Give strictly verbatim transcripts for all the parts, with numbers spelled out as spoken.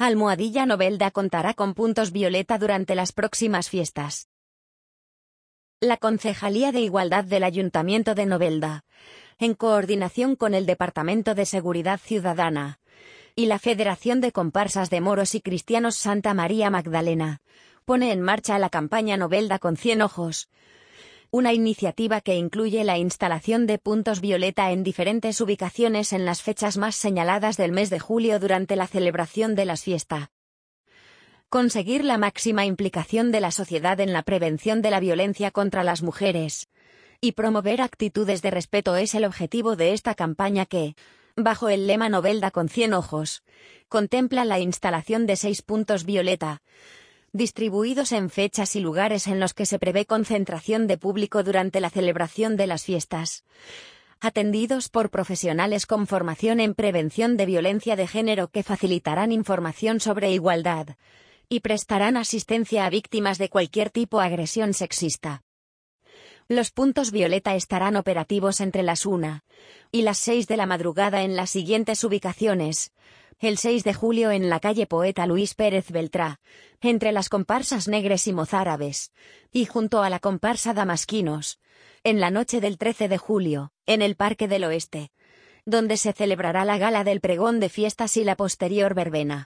Almohadilla Novelda contará con puntos violeta durante las próximas fiestas. La Concejalía de Igualdad del Ayuntamiento de Novelda, en coordinación con el Departamento de Seguridad Ciudadana y la Federación de Comparsas de Moros y Cristianos Santa María Magdalena, pone en marcha la campaña Novelda con cien ojos, una iniciativa que incluye la instalación de puntos violeta en diferentes ubicaciones en las fechas más señaladas del mes de julio durante la celebración de las fiestas. Conseguir la máxima implicación de la sociedad en la prevención de la violencia contra las mujeres y promover actitudes de respeto es el objetivo de esta campaña que, bajo el lema Novelda con cien ojos, contempla la instalación de seis puntos violeta, distribuidos en fechas y lugares en los que se prevé concentración de público durante la celebración de las fiestas, atendidos por profesionales con formación en prevención de violencia de género que facilitarán información sobre igualdad y prestarán asistencia a víctimas de cualquier tipo de agresión sexista. Los puntos violeta estarán operativos entre las una y las seis de la madrugada en las siguientes ubicaciones: el seis de julio en la calle Poeta Luis Pérez Beltrá, entre las comparsas Negres y Mozárabes, y junto a la comparsa Damasquinos, en la noche del trece de julio, en el Parque del Oeste, donde se celebrará la gala del pregón de fiestas y la posterior verbena.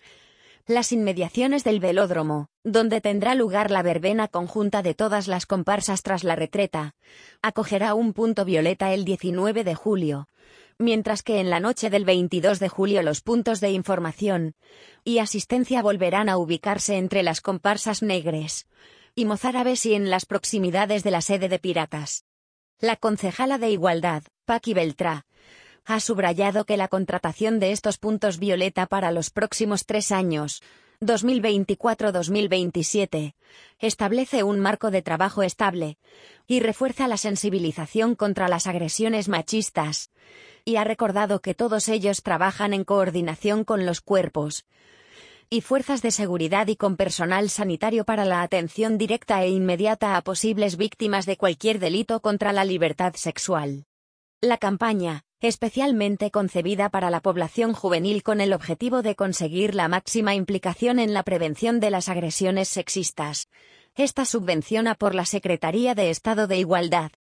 Las inmediaciones del velódromo, donde tendrá lugar la verbena conjunta de todas las comparsas tras la retreta, acogerá un punto violeta el diecinueve de julio, mientras que en la noche del veintidós de julio los puntos de información y asistencia volverán a ubicarse entre las comparsas Negres y Mozárabes y en las proximidades de la sede de Piratas. La concejala de Igualdad, Paqui Beltrá, ha subrayado que la contratación de estos puntos violeta para los próximos tres años, dos mil veinticuatro a dos mil veintisiete, establece un marco de trabajo estable y refuerza la sensibilización contra las agresiones machistas, y ha recordado que todos ellos trabajan en coordinación con los cuerpos y fuerzas de seguridad y con personal sanitario para la atención directa e inmediata a posibles víctimas de cualquier delito contra la libertad sexual. La campaña, especialmente concebida para la población juvenil con el objetivo de conseguir la máxima implicación en la prevención de las agresiones sexistas, está subvencionada por la Secretaría de Estado de Igualdad.